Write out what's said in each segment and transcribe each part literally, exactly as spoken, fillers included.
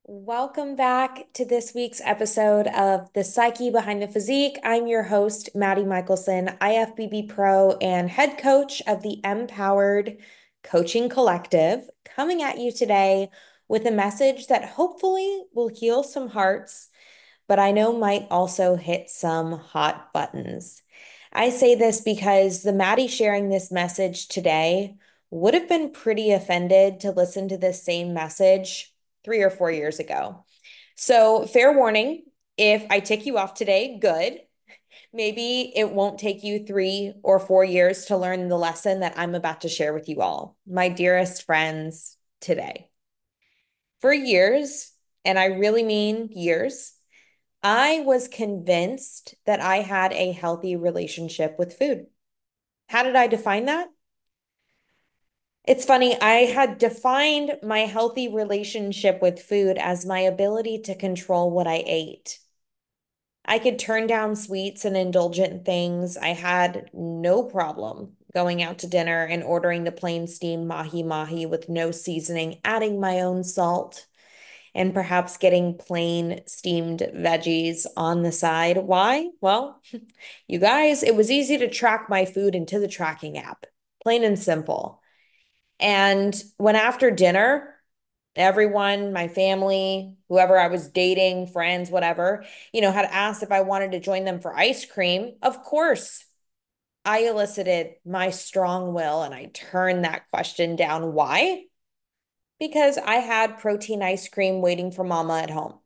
Welcome back to this week's episode of The Psyche Behind the Physique. I'm your host, Maddie Michelson, I F B B Pro and head coach of the Empowered Coaching Collective, coming at you today with a message that hopefully will heal some hearts, but I know might also hit some hot buttons. I say this because the Maddie sharing this message today would have been pretty offended to listen to this same message three or four years ago. So, fair warning, if I tick you off today, good. Maybe it won't take you three or four years to learn the lesson that I'm about to share with you all, my dearest friends, today. For years, and I really mean years, I was convinced that I had a healthy relationship with food. How did I define that? It's funny, I had defined my healthy relationship with food as my ability to control what I ate. I could turn down sweets and indulgent things. I had no problem going out to dinner and ordering the plain steamed mahi mahi with no seasoning, adding my own salt, and perhaps getting plain steamed veggies on the side. Why? Well, you guys, it was easy to track my food into the tracking app, plain and simple. And when after dinner, everyone, my family, whoever I was dating, friends, whatever, you know, had asked if I wanted to join them for ice cream, of course, I elicited my strong will and I turned that question down. Why? Because I had protein ice cream waiting for mama at home.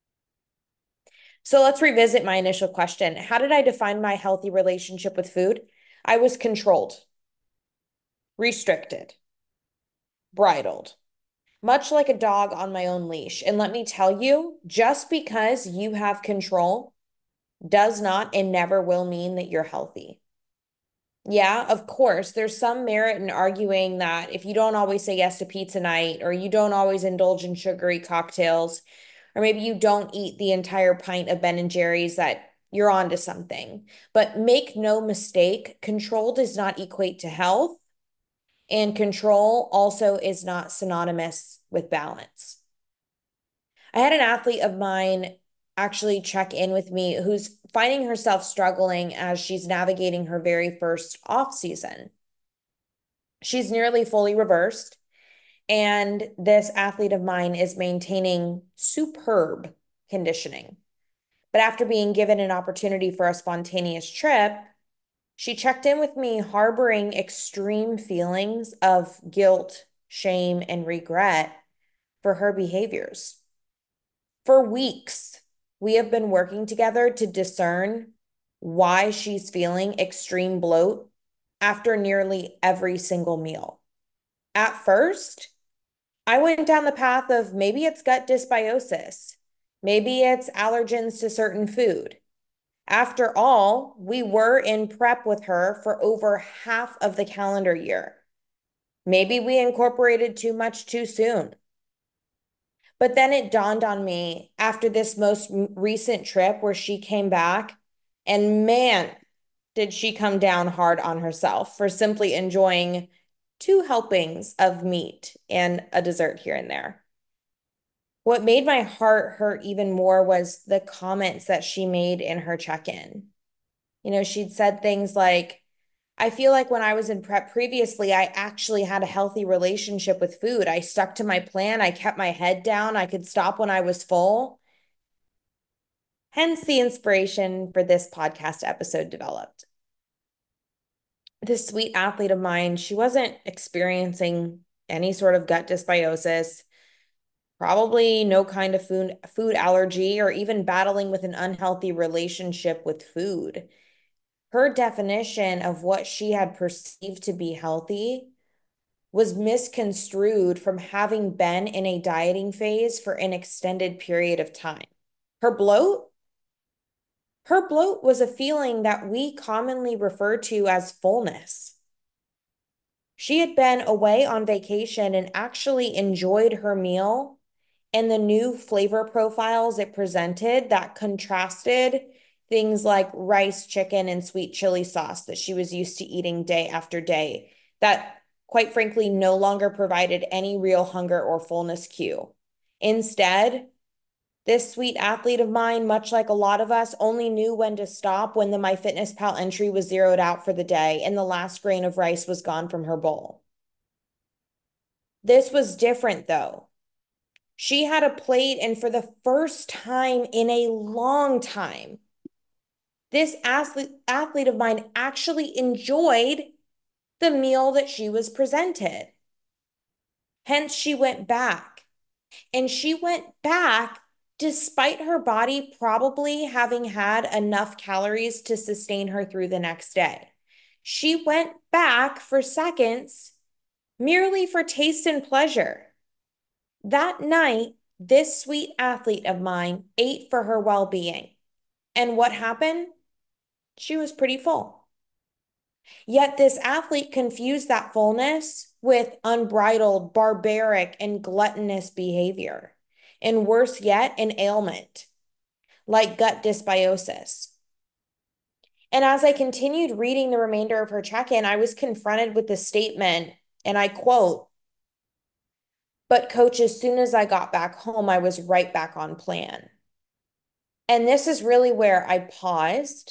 So let's revisit my initial question. How did I define my healthy relationship with food? I was controlled, restricted, bridled, much like a dog on my own leash. And let me tell you, just because you have control does not and never will mean that you're healthy. Yeah, of course, there's some merit in arguing that if you don't always say yes to pizza night, or you don't always indulge in sugary cocktails, or maybe you don't eat the entire pint of Ben and Jerry's, that you're onto something. But make no mistake, control does not equate to health, and control also is not synonymous with balance. I had an athlete of mine actually check in with me who's finding herself struggling as she's navigating her very first off season. She's nearly fully reversed, and this athlete of mine is maintaining superb conditioning. But after being given an opportunity for a spontaneous trip, she checked in with me harboring extreme feelings of guilt, shame, and regret for her behaviors. For weeks, we have been working together to discern why she's feeling extreme bloat after nearly every single meal. At first, I went down the path of maybe it's gut dysbiosis, maybe it's allergens to certain food. After all, we were in prep with her for over half of the calendar year. Maybe we incorporated too much too soon. But then it dawned on me after this most recent trip where she came back, and man, did she come down hard on herself for simply enjoying two helpings of meat and a dessert here and there. What made my heart hurt even more was the comments that she made in her check-in. You know, she'd said things like, I feel like when I was in prep previously, I actually had a healthy relationship with food. I stuck to my plan. I kept my head down. I could stop when I was full. Hence the inspiration for this podcast episode developed. This sweet athlete of mine, she wasn't experiencing any sort of gut dysbiosis, probably no kind of food food allergy, or even battling with an unhealthy relationship with food. Her definition of what she had perceived to be healthy was misconstrued from having been in a dieting phase for an extended period of time. Her bloat, her bloat was a feeling that we commonly refer to as fullness. She had been away on vacation and actually enjoyed her meal and the new flavor profiles it presented that contrasted things like rice, chicken, and sweet chili sauce that she was used to eating day after day, that quite frankly no longer provided any real hunger or fullness cue. Instead, this sweet athlete of mine, much like a lot of us, only knew when to stop when the MyFitnessPal entry was zeroed out for the day and the last grain of rice was gone from her bowl. This was different, though. She had a plate, and for the first time in a long time, this athlete, athlete of mine actually enjoyed the meal that she was presented. Hence, she went back. And she went back despite her body probably having had enough calories to sustain her through the next day. She went back for seconds merely for taste and pleasure. That night, this sweet athlete of mine ate for her well being. And what happened? She was pretty full. Yet this athlete confused that fullness with unbridled, barbaric, and gluttonous behavior. And worse yet, an ailment like gut dysbiosis. And as I continued reading the remainder of her check in, I was confronted with the statement, and I quote, "But coach, as soon as I got back home, I was right back on plan." And this is really where I paused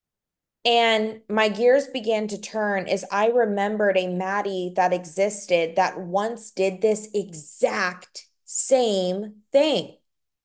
and my gears began to turn as I remembered a Maddie that existed that once did this exact same thing,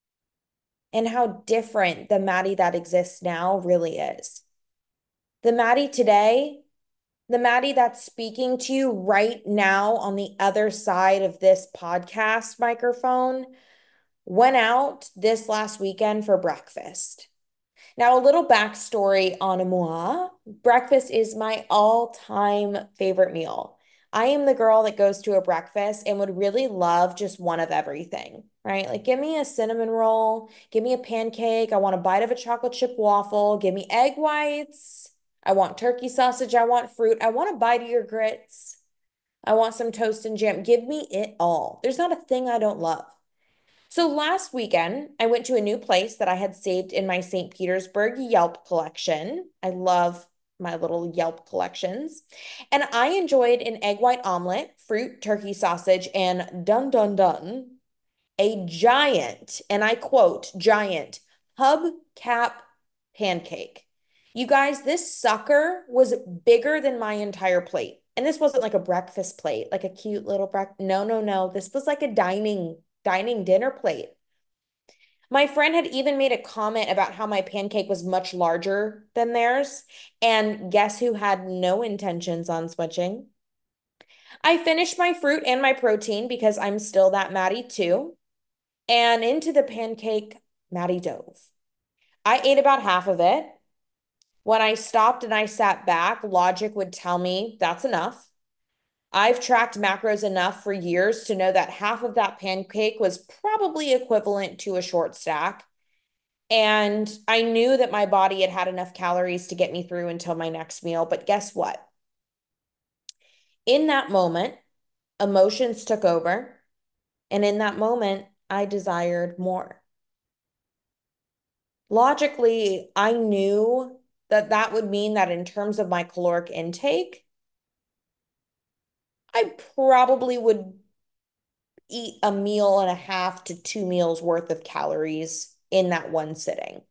and how different the Maddie that exists now really is. The Maddie today, the Maddie that's speaking to you right now on the other side of this podcast microphone, went out this last weekend for breakfast. Now, a little backstory on moi. Breakfast is my all-time favorite meal. I am the girl that goes to a breakfast and would really love just one of everything, right? Like, give me a cinnamon roll, give me a pancake. I want a bite of a chocolate chip waffle, give me egg whites. I want turkey sausage. I want fruit. I want a bite of your grits. I want some toast and jam. Give me it all. There's not a thing I don't love. So last weekend, I went to a new place that I had saved in my Saint Petersburg Yelp collection. I love my little Yelp collections. And I enjoyed an egg white omelet, fruit, turkey sausage, and dun dun dun, a giant, and I quote, giant hubcap pancake. You guys, this sucker was bigger than my entire plate. And this wasn't like a breakfast plate, like a cute little breakfast. No, no, no. This was like a dining dining dinner plate. My friend had even made a comment about how my pancake was much larger than theirs. And guess who had no intentions on switching? I finished my fruit and my protein because I'm still that Maddie too. And into the pancake, Maddie dove. I ate about half of it. When I stopped and I sat back, logic would tell me that's enough. I've tracked macros enough for years to know that half of that pancake was probably equivalent to a short stack. And I knew that my body had had enough calories to get me through until my next meal. But guess what? In that moment, emotions took over. And in that moment, I desired more. Logically, I knew that that would mean that in terms of my caloric intake, I probably would eat a meal and a half to two meals worth of calories in that one sitting.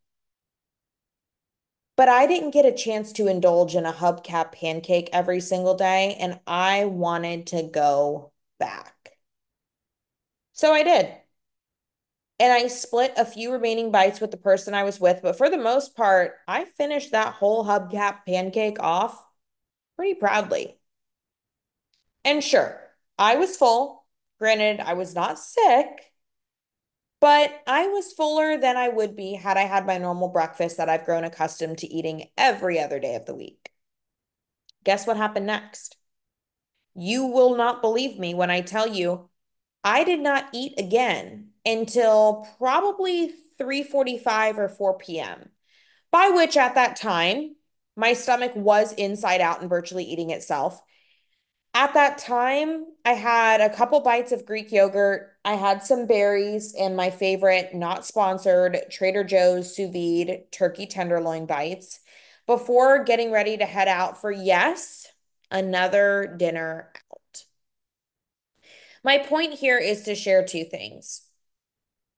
But I didn't get a chance to indulge in a hubcap pancake every single day, and I wanted to go back. So I did. And I split a few remaining bites with the person I was with, but for the most part, I finished that whole hubcap pancake off pretty proudly. And sure, I was full. Granted, I was not sick, but I was fuller than I would be had I had my normal breakfast that I've grown accustomed to eating every other day of the week. Guess what happened next? You will not believe me when I tell you I did not eat again until probably three forty-five or four p m, by which at that time, my stomach was inside out and virtually eating itself. At that time, I had a couple bites of Greek yogurt. I had some berries and my favorite, not sponsored, Trader Joe's sous vide turkey tenderloin bites before getting ready to head out for, yes, another dinner out. My point here is to share two things.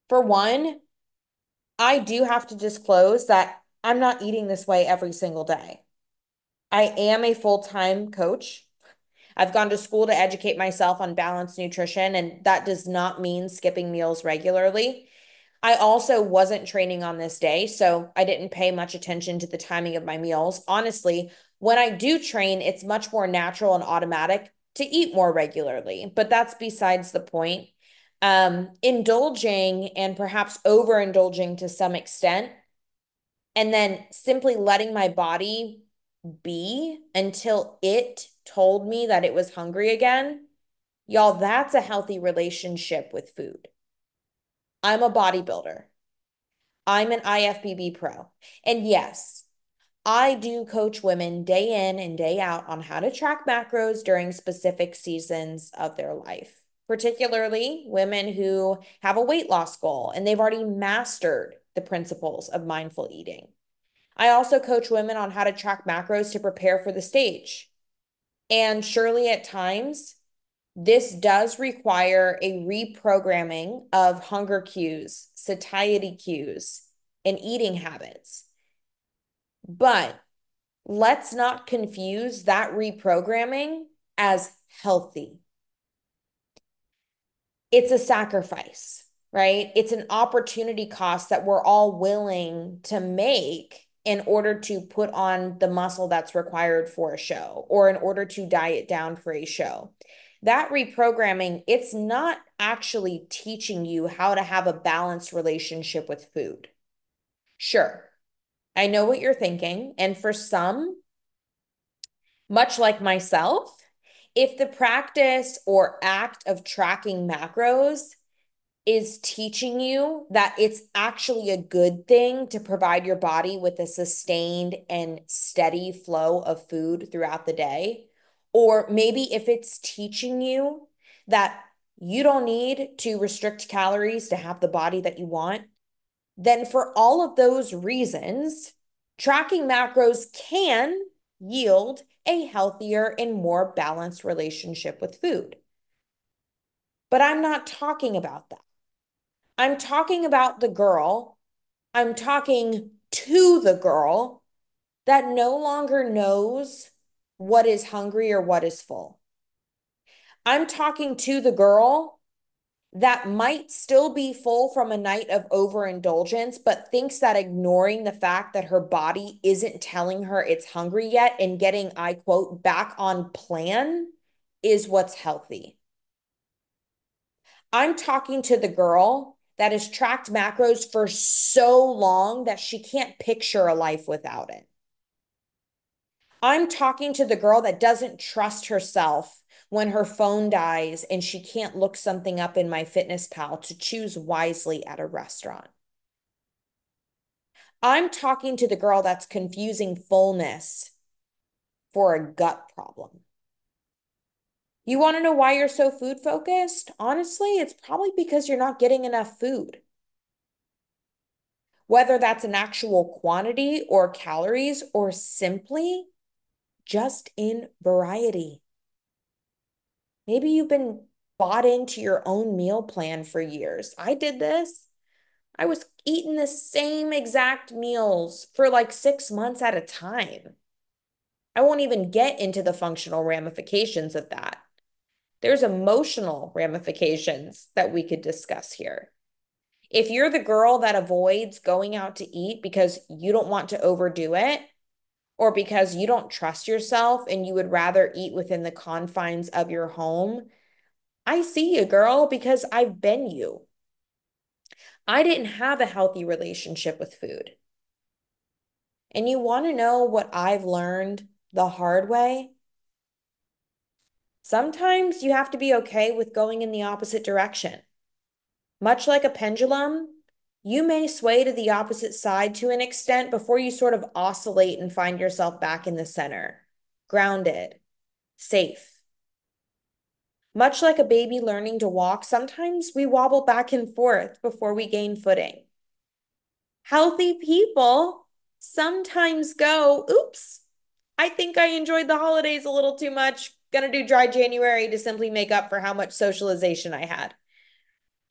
For one, I do have to disclose that I'm not eating this way every single day. I am a full-time coach. I've gone to school to educate myself on balanced nutrition, and that does not mean skipping meals regularly. I also wasn't training on this day, so I didn't pay much attention to the timing of my meals. Honestly, when I do train, it's much more natural and automatic to eat more regularly, but that's besides the point. Um, indulging and perhaps overindulging to some extent, and then simply letting my body be until it told me that it was hungry again. Y'all, that's a healthy relationship with food. I'm a bodybuilder. I'm an I F B B pro. And yes, I do coach women day in and day out on how to track macros during specific seasons of their life, particularly women who have a weight loss goal and they've already mastered the principles of mindful eating. I also coach women on how to track macros to prepare for the stage. And surely at times, this does require a reprogramming of hunger cues, satiety cues, and eating habits. But let's not confuse that reprogramming as healthy. It's a sacrifice, right? It's an opportunity cost that we're all willing to make in order to put on the muscle that's required for a show or in order to diet down for a show. That reprogramming, it's not actually teaching you how to have a balanced relationship with food. Sure, I know what you're thinking. And for some, much like myself, if the practice or act of tracking macros is teaching you that it's actually a good thing to provide your body with a sustained and steady flow of food throughout the day, or maybe if it's teaching you that you don't need to restrict calories to have the body that you want, then for all of those reasons, tracking macros can yield a healthier and more balanced relationship with food. But I'm not talking about that. I'm talking about the girl. I'm talking to the girl that no longer knows what is hungry or what is full. I'm talking to the girl that might still be full from a night of overindulgence, but thinks that ignoring the fact that her body isn't telling her it's hungry yet and getting, I quote, back on plan is what's healthy. I'm talking to the girl that has tracked macros for so long that she can't picture a life without it. I'm talking to the girl that doesn't trust herself when her phone dies and she can't look something up in MyFitnessPal to choose wisely at a restaurant. I'm talking to the girl that's confusing fullness for a gut problem. You want to know why you're so food focused? Honestly, it's probably because you're not getting enough food. Whether that's an actual quantity or calories or simply just in variety. Maybe you've been bought into your own meal plan for years. I did this. I was eating the same exact meals for like six months at a time. I won't even get into the functional ramifications of that. There's emotional ramifications that we could discuss here. If you're the girl that avoids going out to eat because you don't want to overdo it, or because you don't trust yourself and you would rather eat within the confines of your home, I see you, girl, because I've been you. I didn't have a healthy relationship with food. And you want to know what I've learned the hard way? Sometimes you have to be okay with going in the opposite direction. Much like a pendulum, you may sway to the opposite side to an extent before you sort of oscillate and find yourself back in the center, grounded, safe. Much like a baby learning to walk, sometimes we wobble back and forth before we gain footing. Healthy people sometimes go, oops, I think I enjoyed the holidays a little too much. Gonna do dry January to simply make up for how much socialization I had.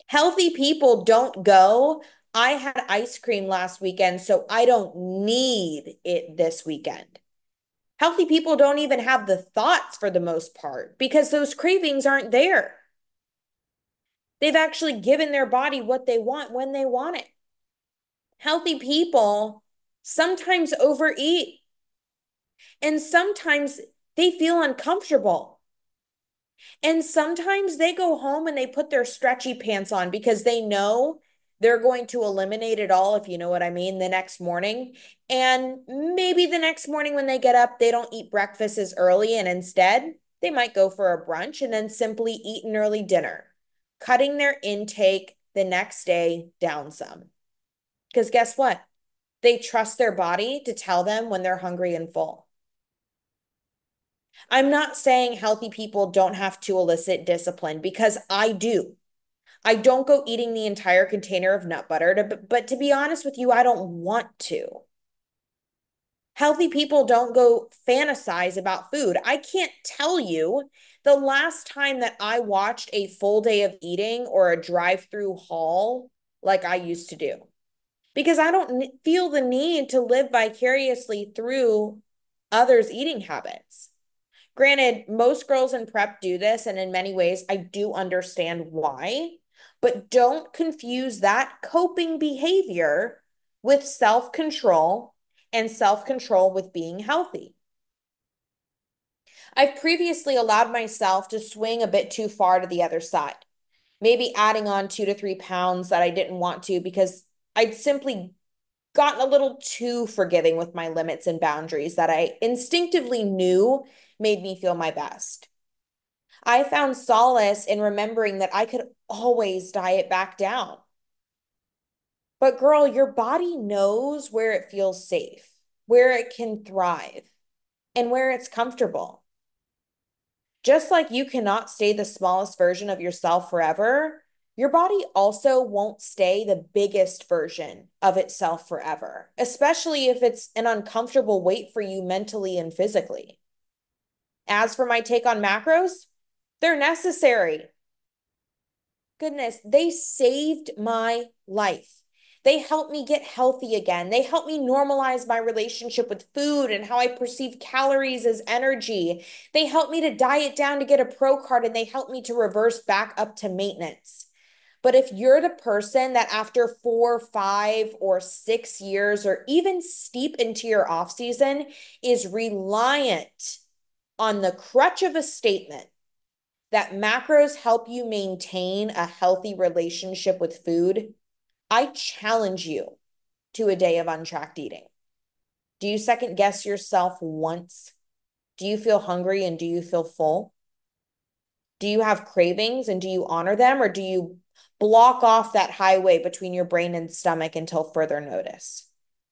Healthy people don't go, I had ice cream last weekend, so I don't need it this weekend. Healthy people don't even have the thoughts for the most part because those cravings aren't there. They've actually given their body what they want when they want it. Healthy people sometimes overeat and sometimes they feel uncomfortable. And sometimes they go home and they put their stretchy pants on because they know they're going to eliminate it all, if you know what I mean, the next morning. And maybe the next morning when they get up, they don't eat breakfast as early. And instead, they might go for a brunch and then simply eat an early dinner, cutting their intake the next day down some. Because guess what? They trust their body to tell them when they're hungry and full. I'm not saying healthy people don't have to elicit discipline because I do. I don't go eating the entire container of nut butter, to, but to be honest with you, I don't want to. Healthy people don't go fantasize about food. I can't tell you the last time that I watched a full day of eating or a drive-through haul like I used to do because I don't feel the need to live vicariously through others' eating habits. Granted, most girls in prep do this, and in many ways, I do understand why, but don't confuse that coping behavior with self-control and self-control with being healthy. I've previously allowed myself to swing a bit too far to the other side, maybe adding on two to three pounds that I didn't want to because I'd simply gotten a little too forgiving with my limits and boundaries that I instinctively knew made me feel my best. I found solace in remembering that I could always diet back down. But girl, your body knows where it feels safe, where it can thrive, and where it's comfortable. Just like you cannot stay the smallest version of yourself forever, your body also won't stay the biggest version of itself forever, especially if it's an uncomfortable weight for you mentally and physically. As for my take on macros, they're necessary. Goodness, they saved my life. They helped me get healthy again. They helped me normalize my relationship with food and how I perceive calories as energy. They helped me to diet down to get a pro card and they helped me to reverse back up to maintenance. But if you're the person that after four, five, or six years, or even steep into your off season, is reliant on the crutch of a statement that macros help you maintain a healthy relationship with food, I challenge you to a day of untracked eating. Do you second guess yourself once? Do you feel hungry and do you feel full? Do you have cravings and do you honor them, or do you block off that highway between your brain and stomach until further notice?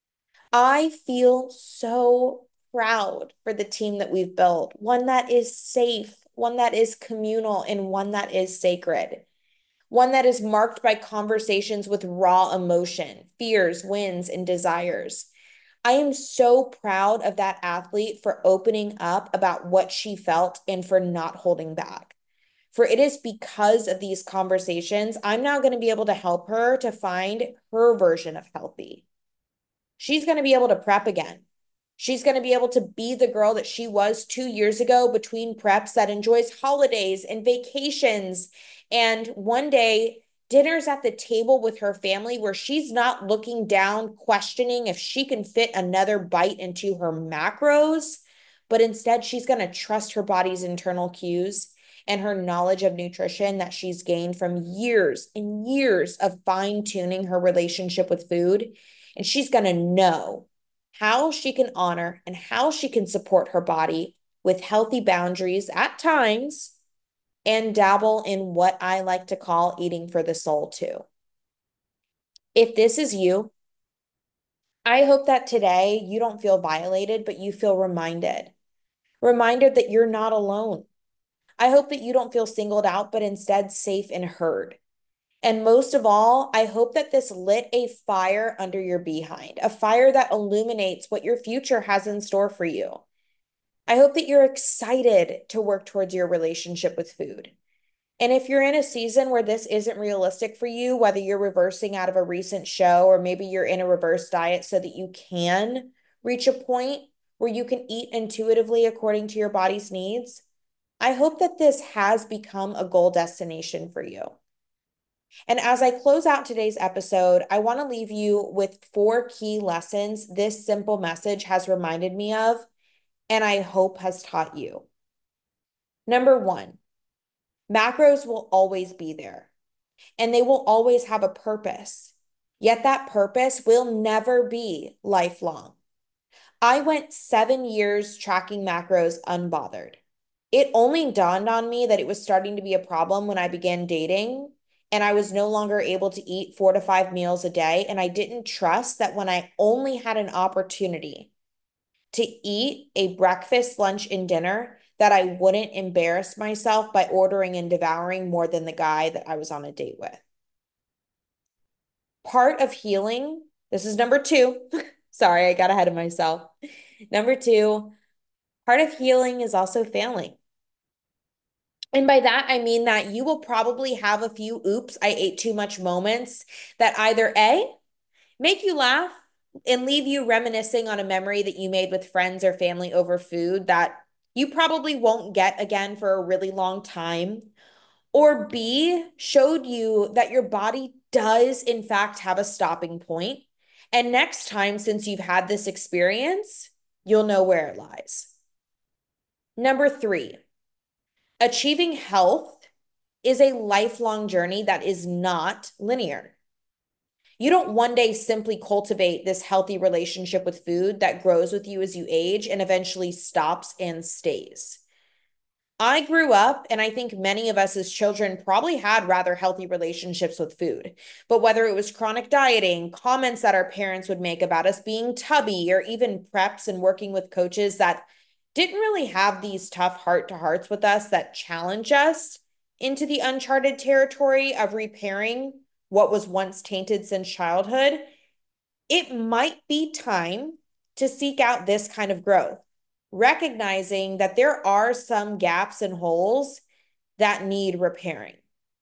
I feel so proud for the team that we've built, one that is safe, one that is communal, and one that is sacred, one that is marked by conversations with raw emotion, fears, wins, and desires. I am so proud of that athlete for opening up about what she felt and for not holding back. For it is because of these conversations, I'm now going to be able to help her to find her version of healthy. She's going to be able to prep again. She's going to be able to be the girl that she was two years ago between preps that enjoys holidays and vacations. And one day, dinners at the table with her family where she's not looking down, questioning if she can fit another bite into her macros, but instead she's going to trust her body's internal cues and her knowledge of nutrition that she's gained from years and years of fine tuning her relationship with food. And she's going to know how she can honor and how she can support her body with healthy boundaries at times and dabble in what I like to call eating for the soul too. If this is you, I hope that today you don't feel violated, but you feel reminded, reminded that you're not alone. I hope that you don't feel singled out, but instead safe and heard. And most of all, I hope that this lit a fire under your behind, a fire that illuminates what your future has in store for you. I hope that you're excited to work towards your relationship with food. And if you're in a season where this isn't realistic for you, whether you're reversing out of a recent show or maybe you're in a reverse diet so that you can reach a point where you can eat intuitively according to your body's needs, I hope that this has become a goal destination for you. And as I close out today's episode, I want to leave you with four key lessons this simple message has reminded me of, and I hope has taught you. Number one, macros will always be there, and they will always have a purpose. Yet that purpose will never be lifelong. I went seven years tracking macros unbothered. It only dawned on me that it was starting to be a problem when I began dating and I was no longer able to eat four to five meals a day. And I didn't trust that when I only had an opportunity to eat a breakfast, lunch, and dinner, that I wouldn't embarrass myself by ordering and devouring more than the guy that I was on a date with. Part of healing, this is number two. Sorry, I got ahead of myself. Number two, part of healing is also failing. And by that, I mean that you will probably have a few oops, I ate too much moments that either A, make you laugh and leave you reminiscing on a memory that you made with friends or family over food that you probably won't get again for a really long time. Or B, showed you that your body does, in fact, have a stopping point. And next time, since you've had this experience, you'll know where it lies. Number three, achieving health is a lifelong journey that is not linear. You don't one day simply cultivate this healthy relationship with food that grows with you as you age and eventually stops and stays. I grew up, and I think many of us as children probably had rather healthy relationships with food. But whether it was chronic dieting, comments that our parents would make about us being tubby, or even preps and working with coaches that didn't really have these tough heart to hearts with us that challenge us into the uncharted territory of repairing what was once tainted since childhood, it might be time to seek out this kind of growth, recognizing that there are some gaps and holes that need repairing.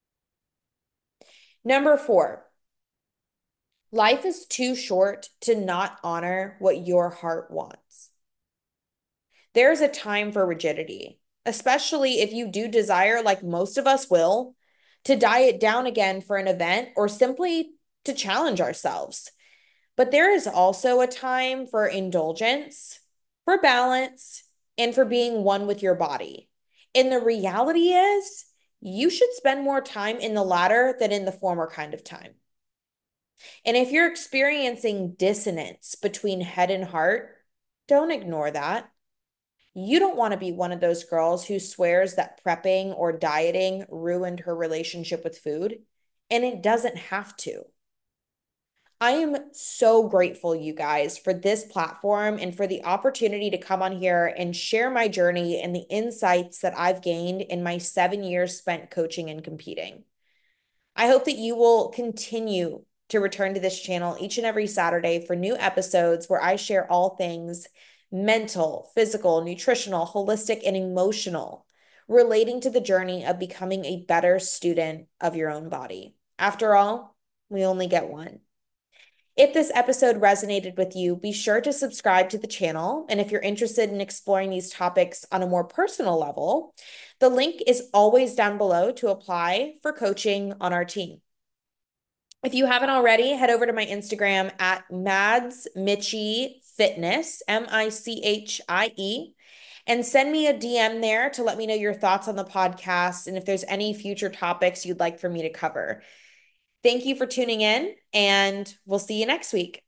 Number four, life is too short to not honor what your heart wants. There's a time for rigidity, especially if you do desire, like most of us will, to diet down again for an event or simply to challenge ourselves. But there is also a time for indulgence, for balance, and for being one with your body. And the reality is, you should spend more time in the latter than in the former kind of time. And if you're experiencing dissonance between head and heart, don't ignore that. You don't want to be one of those girls who swears that prepping or dieting ruined her relationship with food, and it doesn't have to. I am so grateful, you guys, for this platform and for the opportunity to come on here and share my journey and the insights that I've gained in my seven years spent coaching and competing. I hope that you will continue to return to this channel each and every Saturday for new episodes where I share all things mental, physical, nutritional, holistic, and emotional relating to the journey of becoming a better student of your own body. After all, we only get one. If this episode resonated with you, be sure to subscribe to the channel. And if you're interested in exploring these topics on a more personal level, the link is always down below to apply for coaching on our team. If you haven't already, head over to my Instagram at Mads Michie Fitness, M I C H I E, and send me a D M there to let me know your thoughts on the podcast and if there's any future topics you'd like for me to cover. Thank you for tuning in, and we'll see you next week.